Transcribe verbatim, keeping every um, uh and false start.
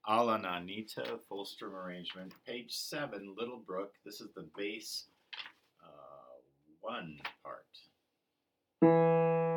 Alananita, full strum arrangement. Page seven, Little Brook. This is the bass uh, one part.